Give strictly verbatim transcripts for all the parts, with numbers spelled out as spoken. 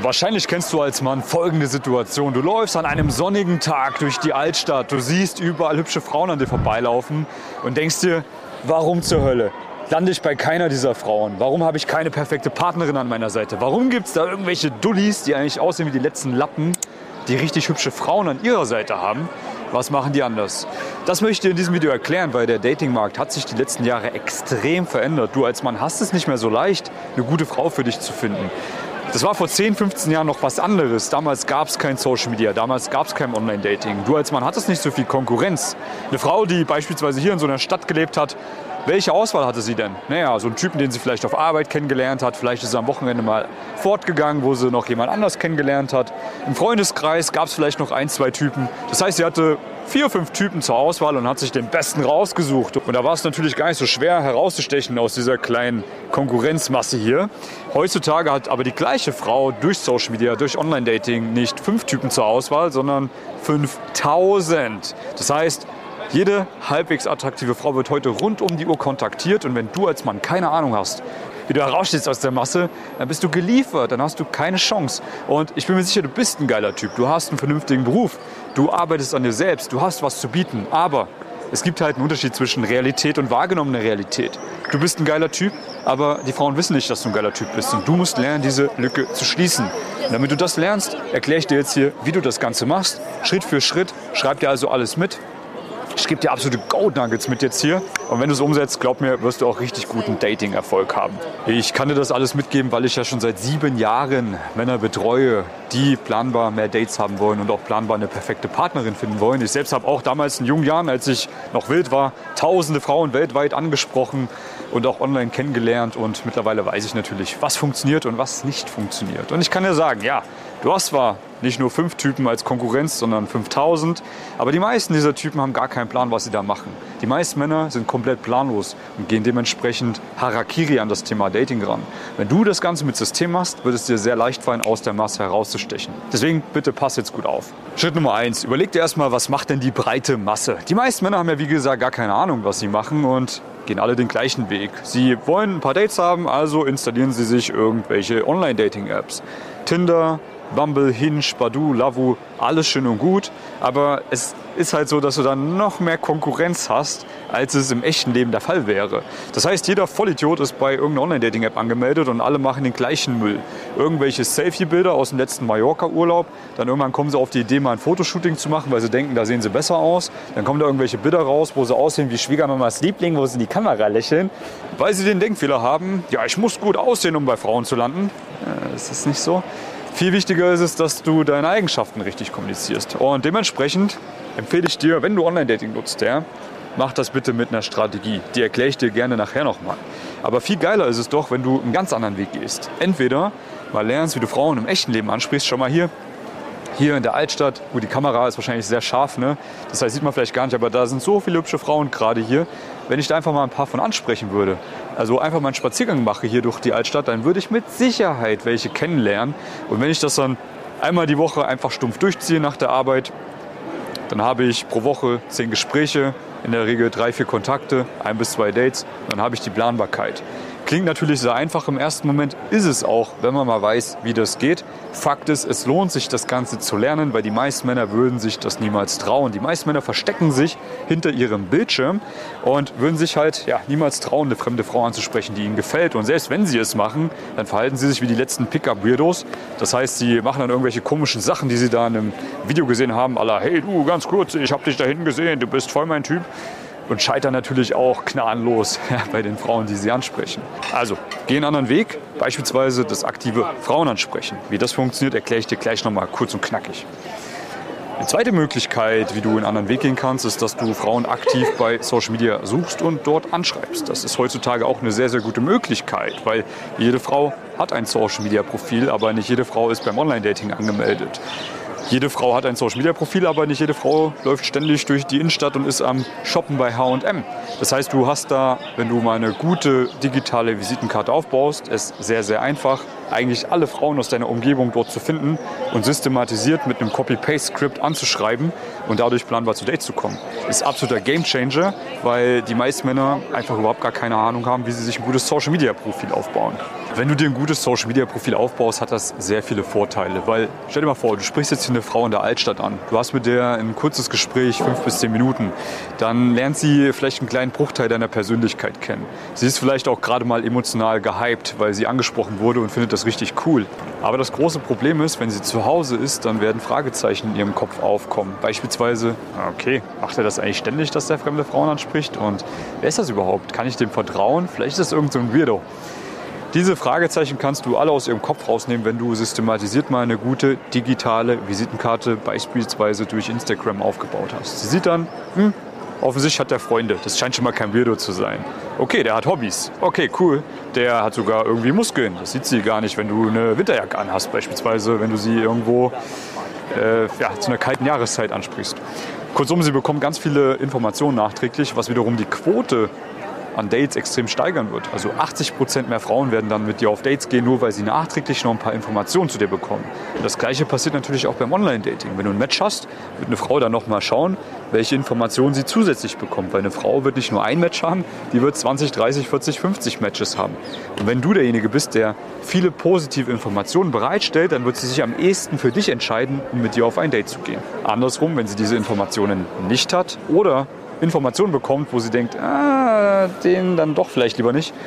Wahrscheinlich kennst du als Mann folgende Situation. Du läufst an einem sonnigen Tag durch die Altstadt, du siehst überall hübsche Frauen an dir vorbeilaufen und denkst dir, warum zur Hölle lande ich bei keiner dieser Frauen? Warum habe ich keine perfekte Partnerin an meiner Seite? Warum gibt es da irgendwelche Dullis, die eigentlich aussehen wie die letzten Lappen, die richtig hübsche Frauen an ihrer Seite haben? Was machen die anders? Das möchte ich dir in diesem Video erklären, weil der Datingmarkt hat sich die letzten Jahre extrem verändert. Du als Mann hast es nicht mehr so leicht, eine gute Frau für dich zu finden. Das war vor zehn, fünfzehn Jahren noch was anderes. Damals gab es kein Social Media, damals gab es kein Online-Dating. Du als Mann hattest nicht so viel Konkurrenz. Eine Frau, die beispielsweise hier in so einer Stadt gelebt hat, welche Auswahl hatte sie denn? Naja, so einen Typen, den sie vielleicht auf Arbeit kennengelernt hat. Vielleicht ist sie am Wochenende mal fortgegangen, wo sie noch jemand anders kennengelernt hat. Im Freundeskreis gab es vielleicht noch ein, zwei Typen. Das heißt, sie hatte vier, fünf Typen zur Auswahl und hat sich den besten rausgesucht. Und da war es natürlich gar nicht so schwer herauszustechen aus dieser kleinen Konkurrenzmasse hier. Heutzutage hat aber die gleiche Frau durch Social Media, durch Online-Dating nicht fünf Typen zur Auswahl, sondern fünftausend. Das heißt, jede halbwegs attraktive Frau wird heute rund um die Uhr kontaktiert. Und wenn du als Mann keine Ahnung hast, wie du herausstehst aus der Masse, dann bist du geliefert, dann hast du keine Chance. Und ich bin mir sicher, du bist ein geiler Typ, du hast einen vernünftigen Beruf, du arbeitest an dir selbst, du hast was zu bieten. Aber es gibt halt einen Unterschied zwischen Realität und wahrgenommener Realität. Du bist ein geiler Typ, aber die Frauen wissen nicht, dass du ein geiler Typ bist. Und du musst lernen, diese Lücke zu schließen. Und damit du das lernst, erkläre ich dir jetzt hier, wie du das Ganze machst. Schritt für Schritt, schreib dir also alles mit. Ich gebe dir absolute Gold-Nuggets mit jetzt hier. Und wenn du es umsetzt, glaub mir, wirst du auch richtig guten Dating-Erfolg haben. Ich kann dir das alles mitgeben, weil ich ja schon seit sieben Jahren Männer betreue, die planbar mehr Dates haben wollen und auch planbar eine perfekte Partnerin finden wollen. Ich selbst habe auch damals in jungen Jahren, als ich noch wild war, tausende Frauen weltweit angesprochen und auch online kennengelernt. Und mittlerweile weiß ich natürlich, was funktioniert und was nicht funktioniert. Und ich kann dir sagen, ja, du hast zwar nicht nur fünf Typen als Konkurrenz, sondern fünftausend. Aber die meisten dieser Typen haben gar keinen Plan, was sie da machen. Die meisten Männer sind komplett planlos und gehen dementsprechend Harakiri an das Thema Dating ran. Wenn du das Ganze mit System machst, wird es dir sehr leicht fallen, aus der Masse herauszustechen. Deswegen bitte pass jetzt gut auf. Schritt Nummer eins. Überleg dir erstmal, was macht denn die breite Masse? Die meisten Männer haben ja wie gesagt gar keine Ahnung, was sie machen und gehen alle den gleichen Weg. Sie wollen ein paar Dates haben, also installieren sie sich irgendwelche Online-Dating-Apps. Tinder, Bumble, Hinge, Badoo, Lavu, alles schön und gut, aber es ist halt so, dass du dann noch mehr Konkurrenz hast, als es im echten Leben der Fall wäre. Das heißt, jeder Vollidiot ist bei irgendeiner Online-Dating-App angemeldet und alle machen den gleichen Müll. Irgendwelche Selfie-Bilder aus dem letzten Mallorca-Urlaub, dann irgendwann kommen sie auf die Idee, mal ein Fotoshooting zu machen, weil sie denken, da sehen sie besser aus. Dann kommen da irgendwelche Bilder raus, wo sie aussehen wie Schwiegermamas Liebling, wo sie in die Kamera lächeln, weil sie den Denkfehler haben, ja, ich muss gut aussehen, um bei Frauen zu landen. Äh, das ist nicht so. Viel wichtiger ist es, dass du deine Eigenschaften richtig kommunizierst. Und dementsprechend empfehle ich dir, wenn du Online-Dating nutzt, ja, mach das bitte mit einer Strategie. Die erkläre ich dir gerne nachher nochmal. Aber viel geiler ist es doch, wenn du einen ganz anderen Weg gehst. Entweder mal lernst, wie du Frauen im echten Leben ansprichst. Schau mal hier, hier in der Altstadt, wo die Kamera ist wahrscheinlich sehr scharf, ne? Das heißt, sieht man vielleicht gar nicht, aber da sind so viele hübsche Frauen gerade hier. Wenn ich da einfach mal ein paar von ansprechen würde, also einfach mal einen Spaziergang mache hier durch die Altstadt, dann würde ich mit Sicherheit welche kennenlernen. Und wenn ich das dann einmal die Woche einfach stumpf durchziehe nach der Arbeit, dann habe ich pro Woche zehn Gespräche, in der Regel drei, vier Kontakte, ein bis zwei Dates, und dann habe ich die Planbarkeit. Klingt natürlich sehr einfach im ersten Moment, ist es auch, wenn man mal weiß, wie das geht. Fakt ist, es lohnt sich, das Ganze zu lernen, weil die meisten Männer würden sich das niemals trauen. Die meisten Männer verstecken sich hinter ihrem Bildschirm und würden sich halt ja, niemals trauen, eine fremde Frau anzusprechen, die ihnen gefällt. Und selbst wenn sie es machen, dann verhalten sie sich wie die letzten Pickup-Weirdos. Das heißt, sie machen dann irgendwelche komischen Sachen, die sie da in einem Video gesehen haben, à la, hey du, ganz kurz, ich habe dich da hinten gesehen, du bist voll mein Typ. Und scheitern natürlich auch gnadenlos ja, bei den Frauen, die sie ansprechen. Also, geh einen anderen Weg, beispielsweise das aktive Frauen ansprechen. Wie das funktioniert, erkläre ich dir gleich nochmal kurz und knackig. Die zweite Möglichkeit, wie du einen anderen Weg gehen kannst, ist, dass du Frauen aktiv bei Social Media suchst und dort anschreibst. Das ist heutzutage auch eine sehr, sehr gute Möglichkeit, weil jede Frau hat ein Social Media Profil, aber nicht jede Frau ist beim Online-Dating angemeldet. Jede Frau hat ein Social-Media-Profil, aber nicht jede Frau läuft ständig durch die Innenstadt und ist am Shoppen bei H und M. Das heißt, du hast da, wenn du mal eine gute digitale Visitenkarte aufbaust, es sehr, sehr einfach, eigentlich alle Frauen aus deiner Umgebung dort zu finden und systematisiert mit einem Copy-Paste-Skript anzuschreiben und dadurch planbar zu Dates zu kommen. Das ist absoluter Gamechanger, weil die meisten Männer einfach überhaupt gar keine Ahnung haben, wie sie sich ein gutes Social-Media-Profil aufbauen. Wenn du dir ein gutes Social-Media-Profil aufbaust, hat das sehr viele Vorteile. Weil, stell dir mal vor, du sprichst jetzt hier eine Frau in der Altstadt an. Du hast mit der ein kurzes Gespräch, fünf bis zehn Minuten. Dann lernt sie vielleicht einen kleinen Bruchteil deiner Persönlichkeit kennen. Sie ist vielleicht auch gerade mal emotional gehypt, weil sie angesprochen wurde und findet das richtig cool. Aber das große Problem ist, wenn sie zu Hause ist, dann werden Fragezeichen in ihrem Kopf aufkommen. Beispielsweise, okay, macht er das eigentlich ständig, dass der fremde Frauen anspricht? Und wer ist das überhaupt? Kann ich dem vertrauen? Vielleicht ist das irgend so ein Weirdo. Diese Fragezeichen kannst du alle aus ihrem Kopf rausnehmen, wenn du systematisiert mal eine gute digitale Visitenkarte beispielsweise durch Instagram aufgebaut hast. Sie sieht dann, hm, offensichtlich hat der Freunde. Das scheint schon mal kein Weirdo zu sein. Okay, der hat Hobbys. Okay, cool. Der hat sogar irgendwie Muskeln. Das sieht sie gar nicht, wenn du eine Winterjacke anhast beispielsweise, wenn du sie irgendwo äh, ja, zu einer kalten Jahreszeit ansprichst. Kurzum, sie bekommen ganz viele Informationen nachträglich, was wiederum die Quote an Dates extrem steigern wird. Also achtzig Prozent mehr Frauen werden dann mit dir auf Dates gehen, nur weil sie nachträglich noch ein paar Informationen zu dir bekommen. Das Gleiche passiert natürlich auch beim Online-Dating. Wenn du ein Match hast, wird eine Frau dann noch mal schauen, welche Informationen sie zusätzlich bekommt. Weil eine Frau wird nicht nur ein Match haben, die wird zwanzig, dreißig, vierzig, fünfzig Matches haben. Und wenn du derjenige bist, der viele positive Informationen bereitstellt, dann wird sie sich am ehesten für dich entscheiden, um mit dir auf ein Date zu gehen. Andersrum, wenn sie diese Informationen nicht hat oder Informationen bekommt, wo sie denkt, ah, den dann doch vielleicht lieber nicht,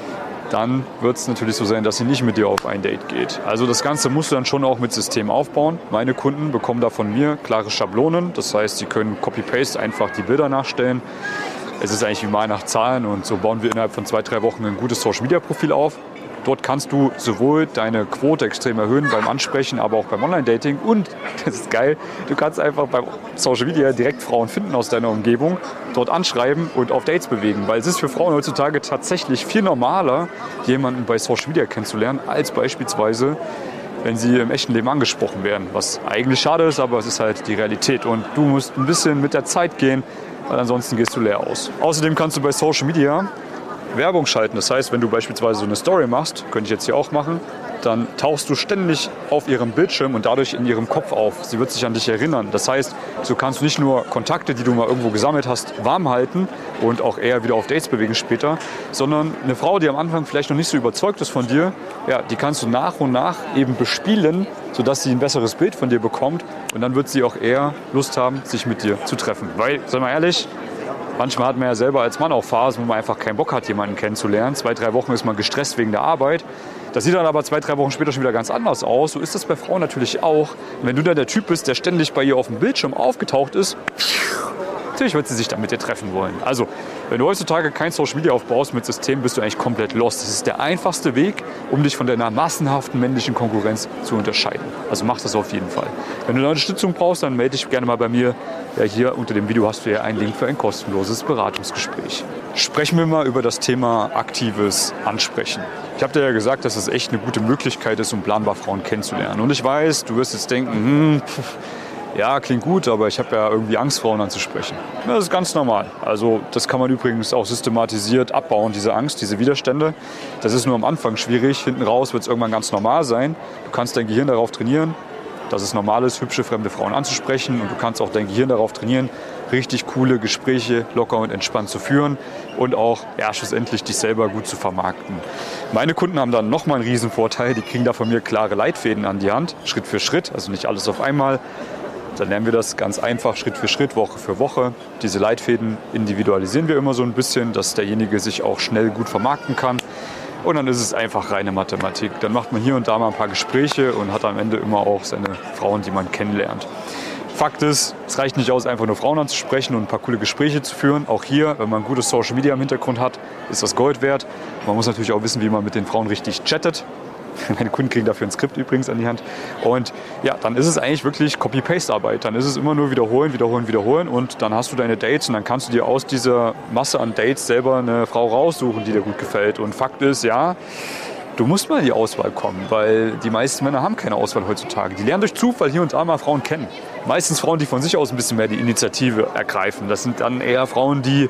dann wird es natürlich so sein, dass sie nicht mit dir auf ein Date geht. Also das Ganze musst du dann schon auch mit System aufbauen. Meine Kunden bekommen da von mir klare Schablonen. Das heißt, sie können Copy-Paste einfach die Bilder nachstellen. Es ist eigentlich wie mal nach Zahlen und so bauen wir innerhalb von zwei, drei Wochen ein gutes Social-Media-Profil auf. Dort kannst du sowohl deine Quote extrem erhöhen beim Ansprechen, aber auch beim Online-Dating. Und, das ist geil, du kannst einfach beim Social Media direkt Frauen finden aus deiner Umgebung, dort anschreiben und auf Dates bewegen. Weil es ist für Frauen heutzutage tatsächlich viel normaler, jemanden bei Social Media kennenzulernen, als beispielsweise, wenn sie im echten Leben angesprochen werden. Was eigentlich schade ist, aber es ist halt die Realität. Und du musst ein bisschen mit der Zeit gehen, weil ansonsten gehst du leer aus. Außerdem kannst du bei Social Media Werbung schalten. Das heißt, wenn du beispielsweise so eine Story machst, könnte ich jetzt hier auch machen, dann tauchst du ständig auf ihrem Bildschirm und dadurch in ihrem Kopf auf. Sie wird sich an dich erinnern. Das heißt, so kannst du nicht nur Kontakte, die du mal irgendwo gesammelt hast, warm halten und auch eher wieder auf Dates bewegen später, sondern eine Frau, die am Anfang vielleicht noch nicht so überzeugt ist von dir, ja, die kannst du nach und nach eben bespielen, sodass sie ein besseres Bild von dir bekommt und dann wird sie auch eher Lust haben, sich mit dir zu treffen. Weil, sei mal ehrlich, manchmal hat man ja selber als Mann auch Phasen, wo man einfach keinen Bock hat, jemanden kennenzulernen. Zwei, drei Wochen ist man gestresst wegen der Arbeit. Das sieht dann aber zwei, drei Wochen später schon wieder ganz anders aus. So ist das bei Frauen natürlich auch. Und wenn du dann der Typ bist, der ständig bei ihr auf dem Bildschirm aufgetaucht ist, natürlich wird sie sich dann mit dir treffen wollen. Also, wenn du heutzutage kein Social Media aufbaust mit System, bist du eigentlich komplett lost. Das ist der einfachste Weg, um dich von deiner massenhaften männlichen Konkurrenz zu unterscheiden. Also mach das auf jeden Fall. Wenn du eine Unterstützung brauchst, dann melde dich gerne mal bei mir. Ja, hier unter dem Video hast du ja einen Link für ein kostenloses Beratungsgespräch. Sprechen wir mal über das Thema aktives Ansprechen. Ich habe dir ja gesagt, dass es echt eine gute Möglichkeit ist, um planbar Frauen kennenzulernen. Und ich weiß, du wirst jetzt denken, hm, pff, ja, klingt gut, aber ich habe ja irgendwie Angst, Frauen anzusprechen. Das ist ganz normal. Also das kann man übrigens auch systematisiert abbauen, diese Angst, diese Widerstände. Das ist nur am Anfang schwierig. Hinten raus wird es irgendwann ganz normal sein. Du kannst dein Gehirn darauf trainieren, dass es normal ist, hübsche fremde Frauen anzusprechen. Und du kannst auch dein Gehirn darauf trainieren, richtig coole Gespräche locker und entspannt zu führen und auch ja, schlussendlich dich selber gut zu vermarkten. Meine Kunden haben dann nochmal einen riesen Vorteil. Die kriegen da von mir klare Leitfäden an die Hand, Schritt für Schritt, also nicht alles auf einmal. Dann lernen wir das ganz einfach, Schritt für Schritt, Woche für Woche. Diese Leitfäden individualisieren wir immer so ein bisschen, dass derjenige sich auch schnell gut vermarkten kann. Und dann ist es einfach reine Mathematik. Dann macht man hier und da mal ein paar Gespräche und hat am Ende immer auch seine Frauen, die man kennenlernt. Fakt ist, es reicht nicht aus, einfach nur Frauen anzusprechen und ein paar coole Gespräche zu führen. Auch hier, wenn man ein gutes Social Media im Hintergrund hat, ist das Gold wert. Man muss natürlich auch wissen, wie man mit den Frauen richtig chattet. Meine Kunden kriegen dafür ein Skript übrigens an die Hand. Und ja, dann ist es eigentlich wirklich Copy-Paste-Arbeit. Dann ist es immer nur wiederholen, wiederholen, wiederholen und dann hast du deine Dates und dann kannst du dir aus dieser Masse an Dates selber eine Frau raussuchen, die dir gut gefällt. Und Fakt ist, ja, du musst mal in die Auswahl kommen, weil die meisten Männer haben keine Auswahl heutzutage. Die lernen durch Zufall hier und da mal Frauen kennen. Meistens Frauen, die von sich aus ein bisschen mehr die Initiative ergreifen. Das sind dann eher Frauen, die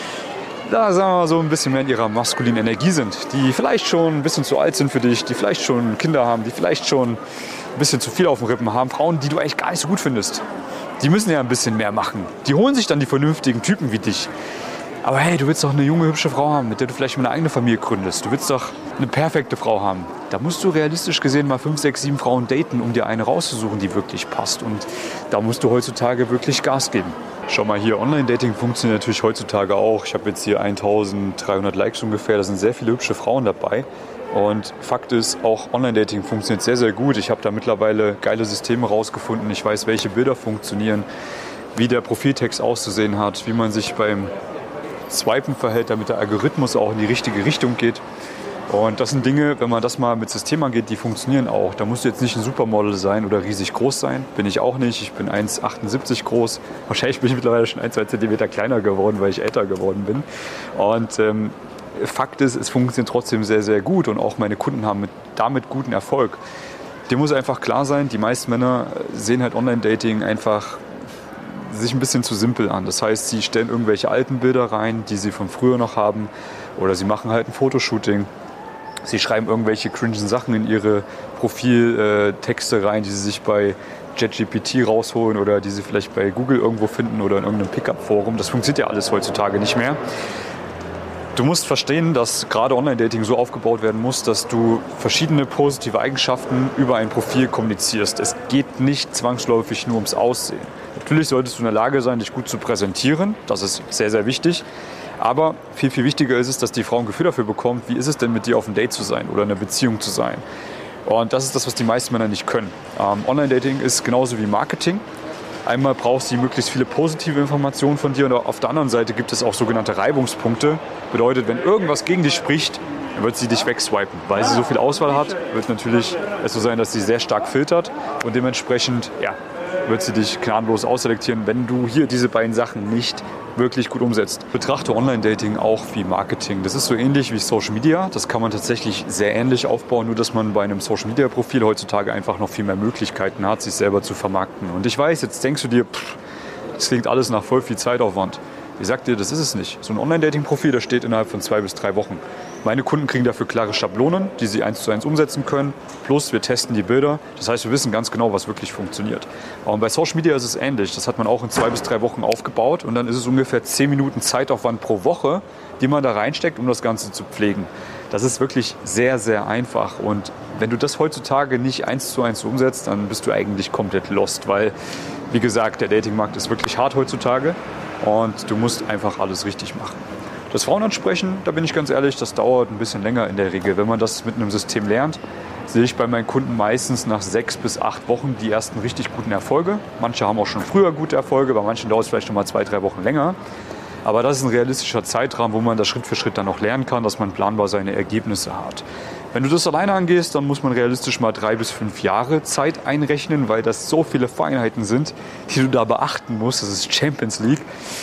da sagen wir mal so ein bisschen mehr in ihrer maskulinen Energie sind, die vielleicht schon ein bisschen zu alt sind für dich, die vielleicht schon Kinder haben, die vielleicht schon ein bisschen zu viel auf den Rippen haben, Frauen, die du eigentlich gar nicht so gut findest. Die müssen ja ein bisschen mehr machen. Die holen sich dann die vernünftigen Typen wie dich. Aber hey, du willst doch eine junge, hübsche Frau haben, mit der du vielleicht mal eine eigene Familie gründest. Du willst doch eine perfekte Frau haben. Da musst du realistisch gesehen mal fünf, sechs, sieben Frauen daten, um dir eine rauszusuchen, die wirklich passt. Und da musst du heutzutage wirklich Gas geben. Schau mal hier, Online-Dating funktioniert natürlich heutzutage auch. Ich habe jetzt hier eintausenddreihundert Likes ungefähr, da sind sehr viele hübsche Frauen dabei. Und Fakt ist, auch Online-Dating funktioniert sehr, sehr gut. Ich habe da mittlerweile geile Systeme rausgefunden. Ich weiß, welche Bilder funktionieren, wie der Profiltext auszusehen hat, wie man sich beim Swipen verhält, damit der Algorithmus auch in die richtige Richtung geht. Und das sind Dinge, wenn man das mal mit System angeht, die funktionieren auch. Da musst du jetzt nicht ein Supermodel sein oder riesig groß sein. Bin ich auch nicht. Ich bin eins Komma achtundsiebzig groß. Wahrscheinlich bin ich mittlerweile schon ein, zwei Zentimeter kleiner geworden, weil ich älter geworden bin. Und ähm, Fakt ist, es funktioniert trotzdem sehr, sehr gut. Und auch meine Kunden haben mit, damit guten Erfolg. Dir muss einfach klar sein, die meisten Männer sehen halt Online-Dating einfach sich ein bisschen zu simpel an. Das heißt, sie stellen irgendwelche alten Bilder rein, die sie von früher noch haben. Oder sie machen halt ein Fotoshooting. Sie schreiben irgendwelche cringen Sachen in ihre Profiltexte rein, die sie sich bei ChatGPT rausholen oder die sie vielleicht bei Google irgendwo finden oder in irgendeinem Pickup-Forum. Das funktioniert ja alles heutzutage nicht mehr. Du musst verstehen, dass gerade Online-Dating so aufgebaut werden muss, dass du verschiedene positive Eigenschaften über ein Profil kommunizierst. Es geht nicht zwangsläufig nur ums Aussehen. Natürlich solltest du in der Lage sein, dich gut zu präsentieren. Das ist sehr, sehr wichtig. Aber viel, viel wichtiger ist es, dass die Frau ein Gefühl dafür bekommt, wie ist es denn mit dir auf einem Date zu sein oder in einer Beziehung zu sein. Und das ist das, was die meisten Männer nicht können. Ähm, Online-Dating ist genauso wie Marketing. Einmal brauchst du möglichst viele positive Informationen von dir und auf der anderen Seite gibt es auch sogenannte Reibungspunkte. Bedeutet, wenn irgendwas gegen dich spricht, dann wird sie dich wegswipen. Weil sie so viel Auswahl hat, wird natürlich es so sein, dass sie sehr stark filtert und dementsprechend ja, wird sie dich gnadenlos ausselektieren, wenn du hier diese beiden Sachen nicht wirklich gut umsetzt. Betrachte Online-Dating auch wie Marketing. Das ist so ähnlich wie Social Media. Das kann man tatsächlich sehr ähnlich aufbauen, nur dass man bei einem Social Media Profil heutzutage einfach noch viel mehr Möglichkeiten hat, sich selber zu vermarkten. Und ich weiß, jetzt denkst du dir, pff, das klingt alles nach voll viel Zeitaufwand. Ich sag dir, das ist es nicht. So ein Online-Dating-Profil, das steht innerhalb von zwei bis drei Wochen. Meine Kunden kriegen dafür klare Schablonen, die sie eins zu eins umsetzen können. Plus wir testen die Bilder. Das heißt, wir wissen ganz genau, was wirklich funktioniert. Und bei Social Media ist es ähnlich. Das hat man auch in zwei bis drei Wochen aufgebaut. Und dann ist es ungefähr zehn Minuten Zeitaufwand pro Woche, die man da reinsteckt, um das Ganze zu pflegen. Das ist wirklich sehr, sehr einfach. Und wenn du das heutzutage nicht eins zu eins umsetzt, dann bist du eigentlich komplett lost. Weil, wie gesagt, der Datingmarkt ist wirklich hart heutzutage. Und du musst einfach alles richtig machen. Das Frauen ansprechen, da bin ich ganz ehrlich, das dauert ein bisschen länger in der Regel. Wenn man das mit einem System lernt, sehe ich bei meinen Kunden meistens nach sechs bis acht Wochen die ersten richtig guten Erfolge. Manche haben auch schon früher gute Erfolge, bei manchen dauert es vielleicht noch mal zwei, drei Wochen länger. Aber das ist ein realistischer Zeitrahmen, wo man das Schritt für Schritt dann auch lernen kann, dass man planbar seine Ergebnisse hat. Wenn du das alleine angehst, dann muss man realistisch mal drei bis fünf Jahre Zeit einrechnen, weil das so viele Feinheiten sind, die du da beachten musst. Das ist Champions League.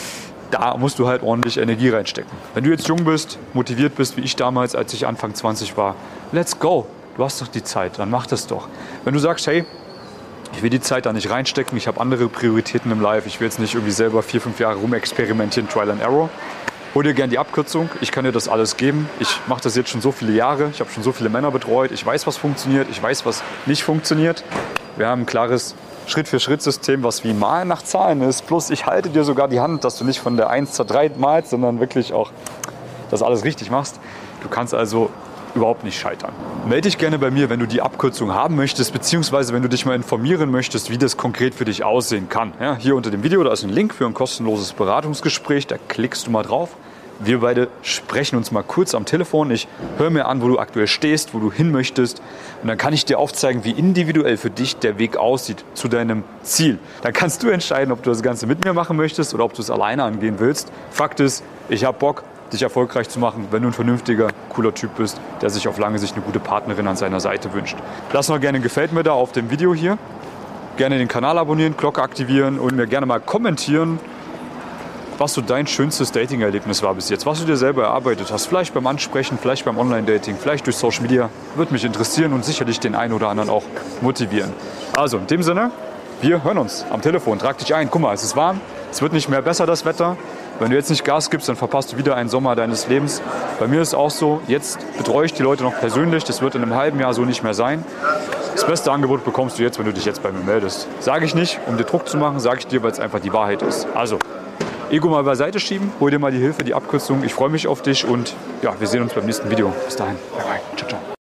Da musst du halt ordentlich Energie reinstecken. Wenn du jetzt jung bist, motiviert bist, wie ich damals, als ich Anfang zwanzig war, let's go. Du hast doch die Zeit, dann mach das doch. Wenn du sagst, hey, ich will die Zeit da nicht reinstecken, ich habe andere Prioritäten im Life, ich will jetzt nicht irgendwie selber vier, fünf Jahre rumexperimentieren, Trial and Error, hol dir gerne die Abkürzung, ich kann dir das alles geben. Ich mache das jetzt schon so viele Jahre, ich habe schon so viele Männer betreut, ich weiß, was funktioniert, ich weiß, was nicht funktioniert. Wir haben ein klares Schritt-für-Schritt-System, was wie Malen nach Zahlen ist. Plus ich halte dir sogar die Hand, dass du nicht von der eins zur drei malst, sondern wirklich auch das alles richtig machst. Du kannst also überhaupt nicht scheitern. Melde dich gerne bei mir, wenn du die Abkürzung haben möchtest, beziehungsweise wenn du dich mal informieren möchtest, wie das konkret für dich aussehen kann. Ja, hier unter dem Video, da ist ein Link für ein kostenloses Beratungsgespräch, da klickst du mal drauf. Wir beide sprechen uns mal kurz am Telefon. Ich höre mir an, wo du aktuell stehst, wo du hin möchtest. Und dann kann ich dir aufzeigen, wie individuell für dich der Weg aussieht zu deinem Ziel. Dann kannst du entscheiden, ob du das Ganze mit mir machen möchtest oder ob du es alleine angehen willst. Fakt ist, ich habe Bock, dich erfolgreich zu machen, wenn du ein vernünftiger, cooler Typ bist, der sich auf lange Sicht eine gute Partnerin an seiner Seite wünscht. Lass noch gerne ein Gefällt mir da auf dem Video hier. Gerne den Kanal abonnieren, Glocke aktivieren und mir gerne mal kommentieren, was so dein schönstes Dating-Erlebnis war bis jetzt, was du dir selber erarbeitet hast. Vielleicht beim Ansprechen, vielleicht beim Online-Dating, vielleicht durch Social Media. Würde mich interessieren und sicherlich den einen oder anderen auch motivieren. Also in dem Sinne, wir hören uns am Telefon. Trag dich ein. Guck mal, es ist warm. Es wird nicht mehr besser, das Wetter. Wenn du jetzt nicht Gas gibst, dann verpasst du wieder einen Sommer deines Lebens. Bei mir ist es auch so, jetzt betreue ich die Leute noch persönlich. Das wird in einem halben Jahr so nicht mehr sein. Das beste Angebot bekommst du jetzt, wenn du dich jetzt bei mir meldest. Sage ich nicht, um dir Druck zu machen, sage ich dir, weil es einfach die Wahrheit ist. Also, Ego mal beiseite schieben, hol dir mal die Hilfe, die Abkürzung. Ich freue mich auf dich und ja, wir sehen uns beim nächsten Video. Bis dahin. Bye bye. Ciao, ciao.